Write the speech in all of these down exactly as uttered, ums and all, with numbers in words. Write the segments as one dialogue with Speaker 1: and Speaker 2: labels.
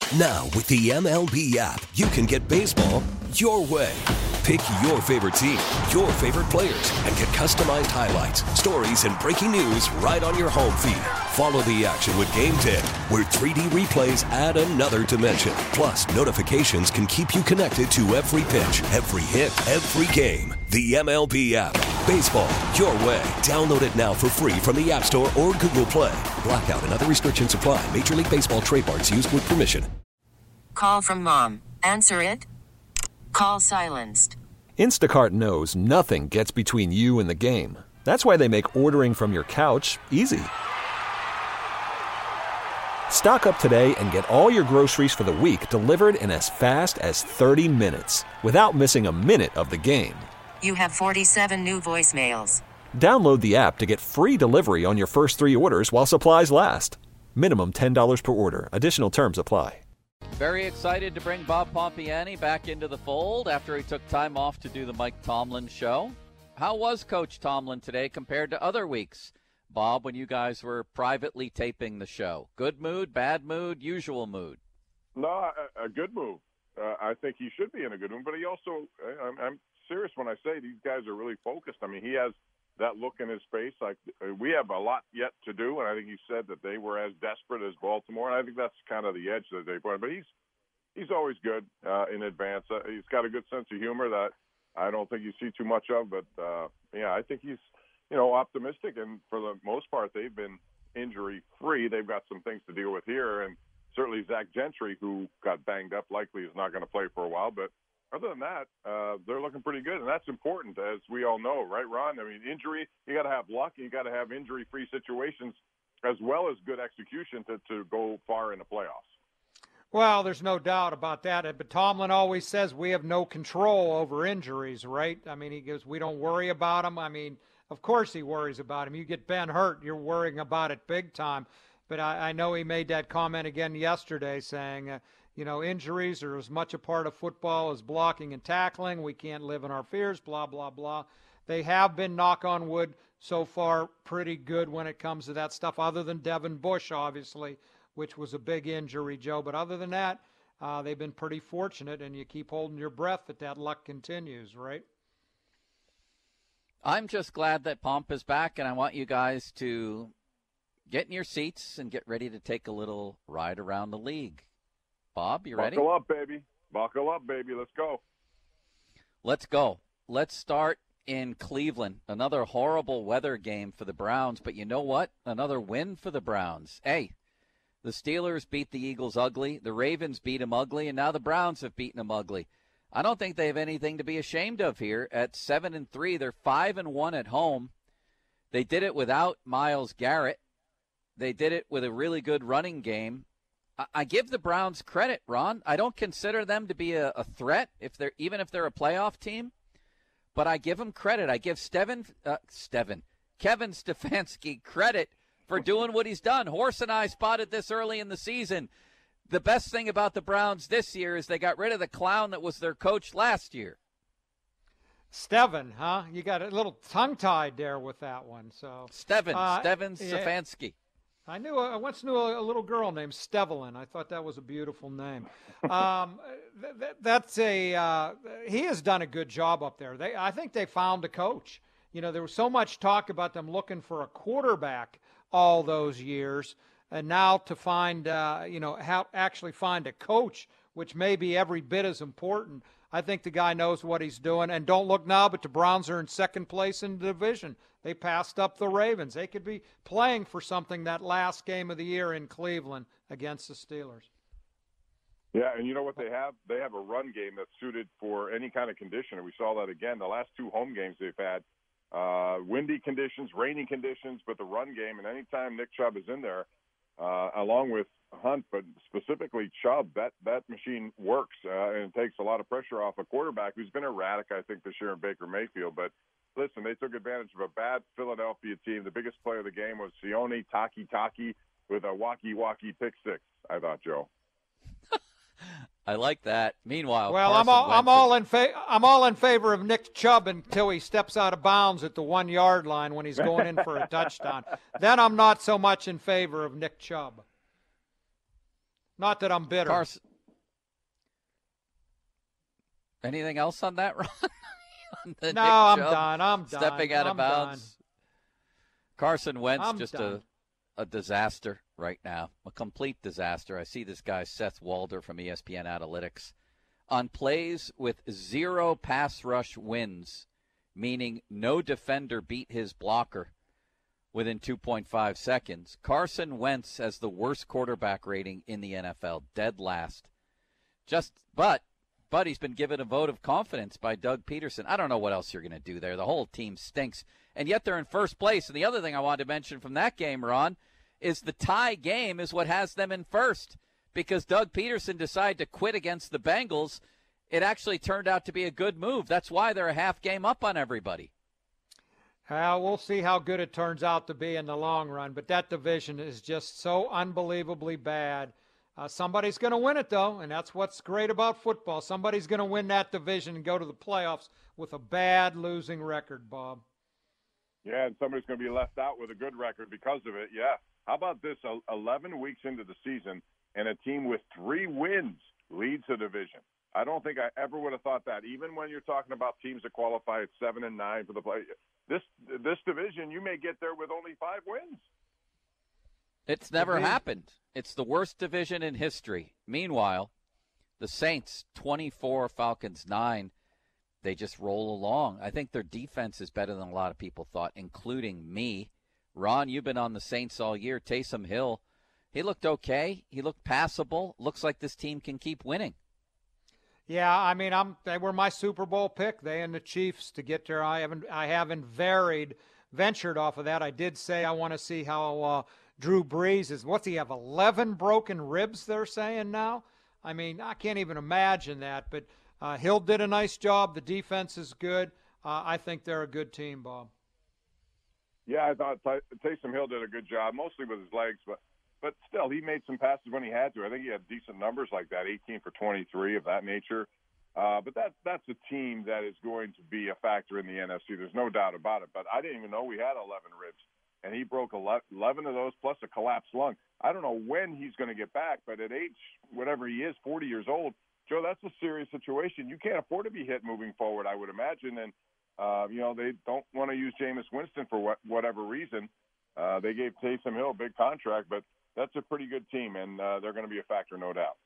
Speaker 1: Now, with the M L B app, you can get baseball your way. Pick your favorite team, your favorite players, and get customized highlights, stories, and breaking news right on your home feed. Follow the action with Game ten, where three D replays add another dimension. Plus, notifications can keep you connected to every pitch, every hit, every game. The M L B app. Baseball your way. Download it now for free from the App Store or Google Play. Blackout and other restrictions apply. Major League Baseball trademarks used with permission.
Speaker 2: Call from mom. Answer it. Call silenced.
Speaker 3: Instacart knows nothing gets between you and the game. That's why they make ordering from your couch easy. Stock up today and get all your groceries for the week delivered in as fast as thirty minutes without missing a minute of the game.
Speaker 2: You have forty-seven new voicemails.
Speaker 3: Download the app to get free delivery on your first three orders while supplies last. Minimum ten dollars per order. Additional terms apply.
Speaker 4: Very excited to bring Bob Pompiani back into the fold after he took time off to do the Mike Tomlin show. How was Coach Tomlin today compared to other weeks, Bob, when you guys were privately taping the show? Good mood, bad mood, usual mood?
Speaker 5: No, a, a good mood. Uh, I think he should be in a good mood, but he also, I'm, I'm serious when I say these guys are really focused. I mean, he has that look in his face. Like, we have a lot yet to do, and I think he said that they were as desperate as Baltimore, and I think that's kind of the edge that they brought. But he's he's always good uh, in advance. Uh, he's got a good sense of humor that I don't think you see too much of, but, uh, yeah, I think he's, you know, optimistic, and for the most part, they've been injury-free. They've got some things to deal with here, and certainly Zach Gentry, who got banged up, likely is not going to play for a while, but other than that, uh, they're looking pretty good, and that's important, as we all know, right, Ron? I mean, injury, you got to have luck, you got to have injury-free situations, as well as good execution to, to go far in the playoffs.
Speaker 6: Well, there's no doubt about that. But Tomlin always says we have no control over injuries, right? I mean, he goes, we don't worry about them. I mean, of course he worries about him. You get Ben hurt, you're worrying about it big time. But I, I know he made that comment again yesterday saying, uh, you know, injuries are as much a part of football as blocking and tackling. We can't live in our fears, blah, blah, blah. They have been, knock on wood, so far pretty good when it comes to that stuff, other than Devin Bush, obviously, which was a big injury, Joe. But other than that, uh, they've been pretty fortunate, and you keep holding your breath that that luck continues, right?
Speaker 4: I'm just glad that Pomp is back, and I want you guys to get in your seats and get ready to take a little ride around the league. Bob, you ready?
Speaker 5: Buckle up, baby. Buckle up, baby. Let's go.
Speaker 4: Let's go. Let's start in Cleveland. Another horrible weather game for the Browns, but you know what? Another win for the Browns. Hey, the Steelers beat the Eagles ugly. The Ravens beat them ugly, and now the Browns have beaten them ugly. I don't think they have anything to be ashamed of here. At seven and three, they're five and one at home. They did it without Myles Garrett. They did it with a really good running game. I, I give the Browns credit, Ron. I don't consider them to be a, a threat, if they're even if they're a playoff team. But I give them credit. I give Steven, uh, Steven, Kevin Stefanski credit for doing what he's done. Horse and I spotted this early in the season. The best thing about the Browns this year is they got rid of the clown that was their coach last year.
Speaker 6: Steven, huh? You got a little tongue-tied there with that one. So
Speaker 4: Steven,
Speaker 6: uh,
Speaker 4: Steven
Speaker 6: yeah.
Speaker 4: Stefanski.
Speaker 6: I knew I once knew a, a little girl named Stevelin. I thought that was a beautiful name. Um, th- th- that's a uh, he has done a good job up there. They, I think they found a coach. You know, there was so much talk about them looking for a quarterback all those years, and now to find uh, you know how actually find a coach, which may be every bit as important. I think the guy knows what he's doing. And don't look now, but the Browns are in second place in the division. They passed up the Ravens. They could be playing for something that last game of the year in Cleveland against the Steelers.
Speaker 5: Yeah, and you know what they have? They have a run game that's suited for any kind of condition, and we saw that again. The last two home games they've had, uh, windy conditions, rainy conditions, but the run game, and anytime Nick Chubb is in there, uh, along with Hunt, but specifically Chubb, that, that machine works uh, and takes a lot of pressure off a quarterback who's been erratic, I think, this year in Baker Mayfield. But listen, they took advantage of a bad Philadelphia team. The biggest play of the game was Sione Takitaki with a walkie-walkie pick six, I thought, Joe.
Speaker 4: I like that. Meanwhile,
Speaker 6: well,
Speaker 4: Carson
Speaker 6: I'm all,
Speaker 4: Wentz
Speaker 6: I'm all in fa- I'm all in favor of Nick Chubb until he steps out of bounds at the one yard line when he's going in for a touchdown. Then I'm not so much in favor of Nick Chubb. Not that I'm bitter.
Speaker 4: Carson, anything else on that, Ron? on
Speaker 6: no,
Speaker 4: Nick
Speaker 6: I'm
Speaker 4: Chubb
Speaker 6: done. I'm done.
Speaker 4: Stepping out
Speaker 6: I'm
Speaker 4: of bounds.
Speaker 6: Done.
Speaker 4: Carson Wentz,
Speaker 6: I'm
Speaker 4: just
Speaker 6: done.
Speaker 4: a, a disaster right now, a complete disaster. I see this guy, Seth Walder from E S P N Analytics. On plays with zero pass rush wins, meaning no defender beat his blocker within two point five seconds, Carson Wentz has the worst quarterback rating in the N F L, dead last. Just, but, but he's been given a vote of confidence by Doug Peterson. I don't know what else you're going to do there. The whole team stinks, and yet they're in first place. And the other thing I wanted to mention from that game, Ron, is the tie game is what has them in first, because Doug Peterson decided to quit against the Bengals. It actually turned out to be a good move. That's why they're a half game up on everybody.
Speaker 6: Uh, we'll see how good it turns out to be in the long run, but that division is just so unbelievably bad. Uh, somebody's going to win it, though, and that's what's great about football. Somebody's going to win that division and go to the playoffs with a bad losing record, Bob.
Speaker 5: Yeah, and somebody's going to be left out with a good record because of it. Yeah. How about this? eleven weeks into the season, and a team with three wins leads the division. I don't think I ever would have thought that. Even when you're talking about teams that qualify at seven and nine for the play, this this division, you may get there with only five wins.
Speaker 4: It's never happened. It's the worst division in history. Meanwhile, the Saints, twenty-four, Falcons, nine. They just roll along. I think their defense is better than a lot of people thought, including me. Ron, you've been on the Saints all year. Taysom Hill, he looked okay. He looked passable. Looks like this team can keep winning.
Speaker 6: Yeah, I mean, I'm they were my Super Bowl pick. They and the Chiefs to get there. I haven't I haven't varied ventured off of that. I did say I want to see how uh, Drew Brees is. What's he have? eleven broken ribs? They're saying now. I mean, I can't even imagine that. But uh, Hill did a nice job. The defense is good. Uh, I think they're a good team, Bob.
Speaker 5: Yeah, I thought Taysom Hill did a good job, mostly with his legs, but but still, he made some passes when he had to. I think he had decent numbers like that, eighteen for twenty-three of that nature. Uh, but that that's a team that is going to be a factor in the N F C. There's no doubt about it. But I didn't even know we had eleven ribs, and he broke eleven of those plus a collapsed lung. I don't know when he's going to get back, but at age whatever he is, forty years old, Joe, that's a serious situation. You can't afford to be hit moving forward, I would imagine. And Uh, you know, they don't want to use Jameis Winston for what, whatever reason. Uh, they gave Taysom Hill a big contract, but that's a pretty good team, and uh, they're going to be a factor, no doubt.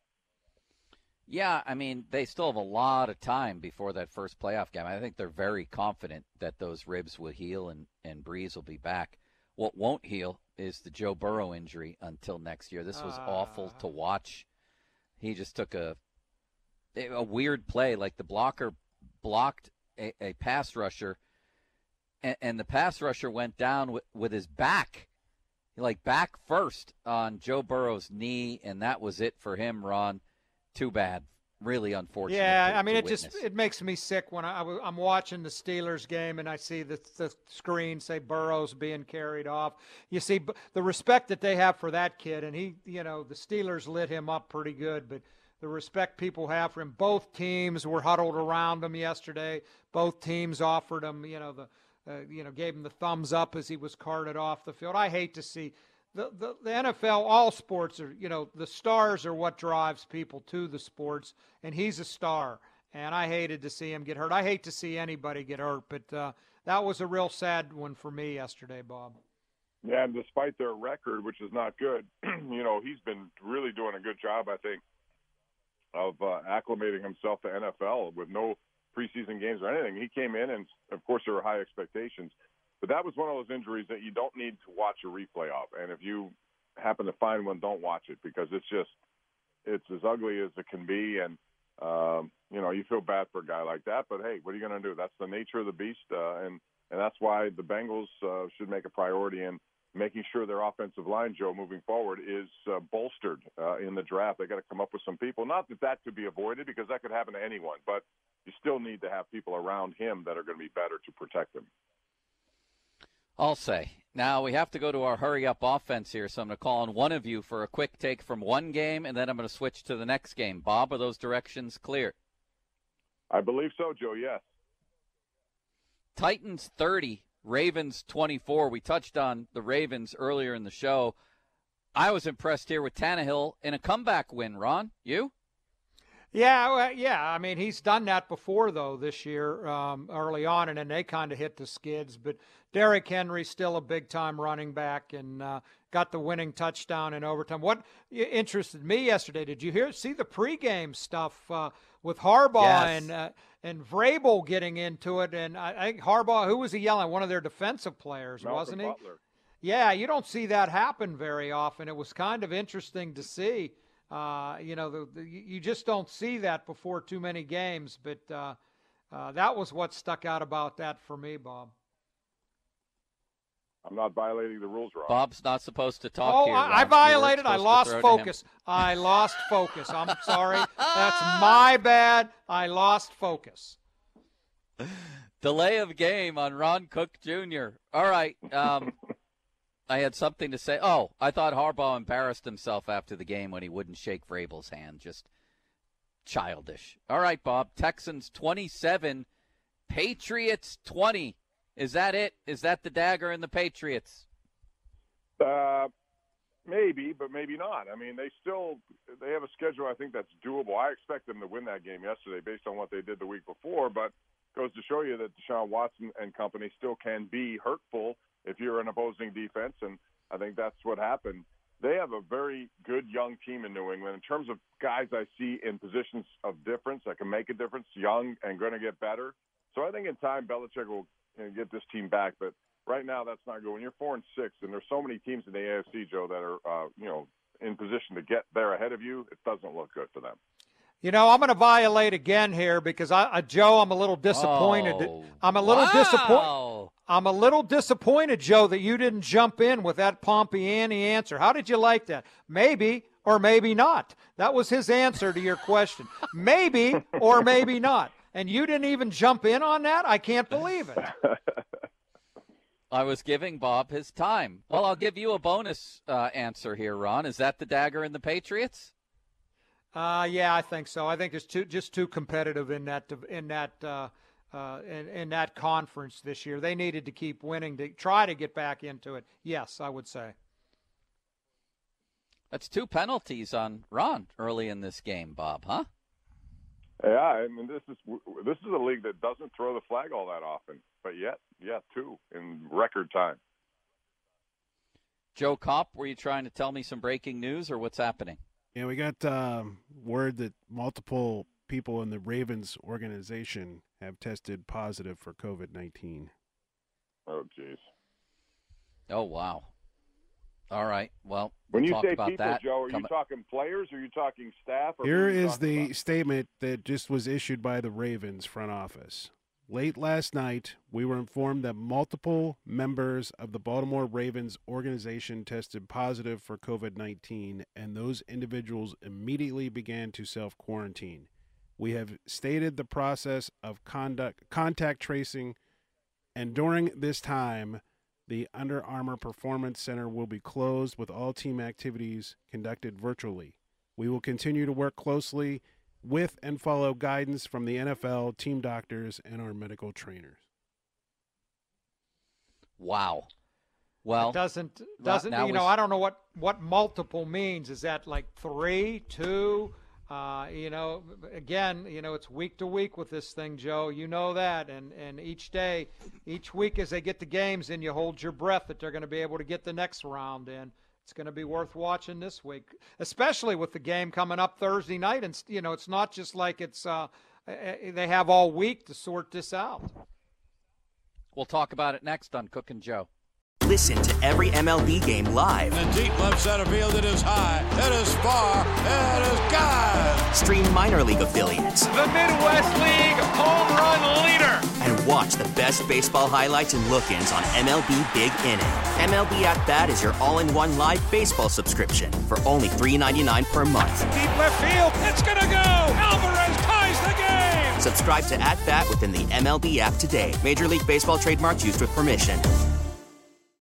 Speaker 4: Yeah, I mean, they still have a lot of time before that first playoff game. I think they're very confident that those ribs will heal and, and Brees will be back. What won't heal is the Joe Burrow injury until next year. This was uh... awful to watch. He just took a a weird play, like the blocker blocked A, a pass rusher, and, and the pass rusher went down with, with his back, like back first on Joe Burrow's knee, and that was it for him, Ron. Too bad. Really unfortunate.
Speaker 6: Yeah,
Speaker 4: to,
Speaker 6: I mean,
Speaker 4: to
Speaker 6: it
Speaker 4: witness.
Speaker 6: just it makes me sick when I, I, I'm watching the Steelers game and I see the, the screen say Burrow's being carried off. You see the respect that they have for that kid, and he, you know, the Steelers lit him up pretty good, but the respect people have for him. Both teams were huddled around him yesterday. Both teams offered him, you know, the, uh, you know, gave him the thumbs up as he was carted off the field. I hate to see the, the the N F L. All sports are, you know, the stars are what drives people to the sports, and he's a star. And I hated to see him get hurt. I hate to see anybody get hurt, but uh, that was a real sad one for me yesterday, Bob.
Speaker 5: Yeah, and despite their record, which is not good, you know, he's been really doing a good job, I think, of uh, acclimating himself to N F L with no preseason games or anything. He came in, and, of course, there were high expectations. But that was one of those injuries that you don't need to watch a replay of. And if you happen to find one, don't watch it because it's just it's as ugly as it can be. And, um, you know, you feel bad for a guy like that. But, hey, what are you going to do? That's the nature of the beast. Uh, and, and that's why the Bengals uh, should make a priority in making sure their offensive line, Joe, moving forward is uh, bolstered uh, in the draft. They got to come up with some people. Not that that could be avoided because that could happen to anyone, but you still need to have people around him that are going to be better to protect him.
Speaker 4: I'll say. Now we have to go to our hurry-up offense here, so I'm going to call on one of you for a quick take from one game, and then I'm going to switch to the next game. Bob, are those directions clear?
Speaker 5: I believe so, Joe, yes.
Speaker 4: Titans thirty, Ravens twenty-four. We touched on the Ravens earlier in the show. I was impressed here with Tannehill in a comeback win, Ron. You?
Speaker 6: Yeah, well, yeah. I mean, he's done that before, though, this year um, early on, and then they kind of hit the skids. But Derrick Henry's still a big-time running back and uh, got the winning touchdown in overtime. What interested me yesterday, did you hear see the pregame stuff uh, with Harbaugh
Speaker 4: yes.
Speaker 6: and uh, and Vrabel getting into it? And I, I think Harbaugh, who was he yelling? One of their defensive players,
Speaker 5: Malcolm
Speaker 6: wasn't he?
Speaker 5: Butler.
Speaker 6: Yeah, you don't see that happen very often. It was kind of interesting to see. Uh, you know, the, the, you just don't see that before too many games, but uh, uh, that was what stuck out about that for me, Bob.
Speaker 5: I'm not violating the rules, Rob.
Speaker 4: Bob's not supposed to talk
Speaker 6: oh,
Speaker 4: here.
Speaker 6: I, I violated. I lost focus. I lost focus. I'm sorry. That's my bad. I lost focus.
Speaker 4: Delay of game on Ron Cook Junior All right. Um, I had something to say. Oh, I thought Harbaugh embarrassed himself after the game when he wouldn't shake Vrabel's hand. Just childish. All right, Bob. Texans twenty-seven, Patriots twenty. Is that it? Is that the dagger in the Patriots?
Speaker 5: Uh, maybe, but maybe not. I mean, they still they have a schedule I think that's doable. I expect them to win that game yesterday based on what they did the week before, but it goes to show you that Deshaun Watson and company still can be hurtful if you're an opposing defense, and I think that's what happened. They have a very good young team in New England. In terms of guys I see in positions of difference that can make a difference, young and going to get better. So I think in time Belichick will you know, get this team back, but right now that's not good. When you're four and six, and there's so many teams in the A F C, Joe, that are uh, you know in position to get there ahead of you, it doesn't look good for them. You
Speaker 6: know, I'm going to violate again here because I, uh, Joe, I'm a little disappointed.
Speaker 4: Oh,
Speaker 6: I'm a little
Speaker 4: wow.
Speaker 6: disappointed. I'm a little disappointed, Joe, that you didn't jump in with that Pompiani answer. How did you like that? Maybe or maybe not. That was his answer to your question. Maybe or maybe not. And you didn't even jump in on that? I can't believe it.
Speaker 4: I was giving Bob his time. Well, I'll give you a bonus uh, answer here, Ron. Is that the dagger in the Patriots?
Speaker 6: Uh, yeah, I think so. I think it's too just too competitive in that in that uh, uh, in, in that conference this year. They needed to keep winning to try to get back into it. Yes, I would say.
Speaker 4: That's two penalties on Ron early in this game, Bob. Huh?
Speaker 5: Yeah, I mean this is this is a league that doesn't throw the flag all that often, but yet, yeah, two in record time.
Speaker 4: Joe Kopp, were you trying to tell me some breaking news, or what's happening?
Speaker 7: Yeah, we got um, word that multiple people in the Ravens organization have tested positive for COVID nineteen.
Speaker 5: Oh, jeez.
Speaker 4: Oh, wow. All right. Well,
Speaker 5: when
Speaker 4: we'll
Speaker 5: you
Speaker 4: talk
Speaker 5: say
Speaker 4: about
Speaker 5: people,
Speaker 4: that.
Speaker 5: Joe, are
Speaker 4: Come
Speaker 5: you talking players? Or are you talking staff? Or
Speaker 7: Here
Speaker 5: you
Speaker 7: is the
Speaker 5: about?
Speaker 7: statement that just was issued by the Ravens front office. Late last night, we were informed that multiple members of the Baltimore Ravens organization tested positive for COVID nineteen, and those individuals immediately began to self-quarantine. We have stated the process of conduct, contact tracing, and during this time, the Under Armour Performance Center will be closed with all team activities conducted virtually. We will continue to work closely with and follow guidance from the N F L, team doctors, and our medical trainers.
Speaker 4: Wow. Well,
Speaker 6: it doesn't doesn't you know? I don't know what what multiple means. Is that like three, two? Uh, you know, again, you know, it's week to week with this thing, Joe. You know that, and and each day, each week as they get the games in, you hold your breath that they're going to be able to get the next round in. It's going to be worth watching this week, especially with the game coming up Thursday night. And, you know, it's not just like it's uh, they have all week to sort this out.
Speaker 4: We'll talk about it next on Cook and Joe.
Speaker 8: Listen to every M L B game live.
Speaker 9: In the deep left center field, it is high, it is far, it is gone.
Speaker 8: Stream minor league affiliates.
Speaker 10: The Midwest League home run leader.
Speaker 8: And watch the best baseball highlights and look-ins on M L B Big Inning. M L B At Bat is your all-in-one live baseball subscription for only three dollars and ninety-nine cents per month.
Speaker 10: Deep left field, it's gonna go. Alvarez ties the game.
Speaker 8: Subscribe to At Bat within the M L B app today. Major League Baseball trademarks used with permission.